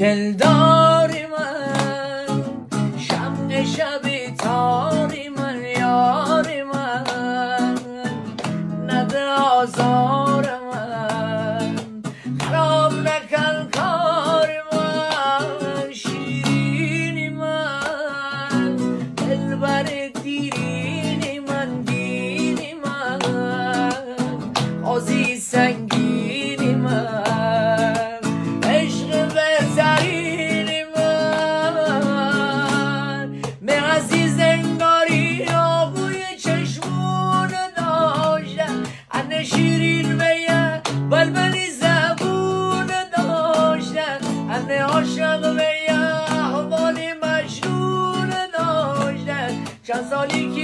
دلداری من، شمع شب تاری من، یاری من، نده آزار من، خراب نکن کار من، شیرینی من، دلبر دیرینی من، دینی من، آزی سنگینی من، شیرین ویا بلبلی زبون داشتن، انه عاشق ویا حوالی مجنون داشتن، چند سالی که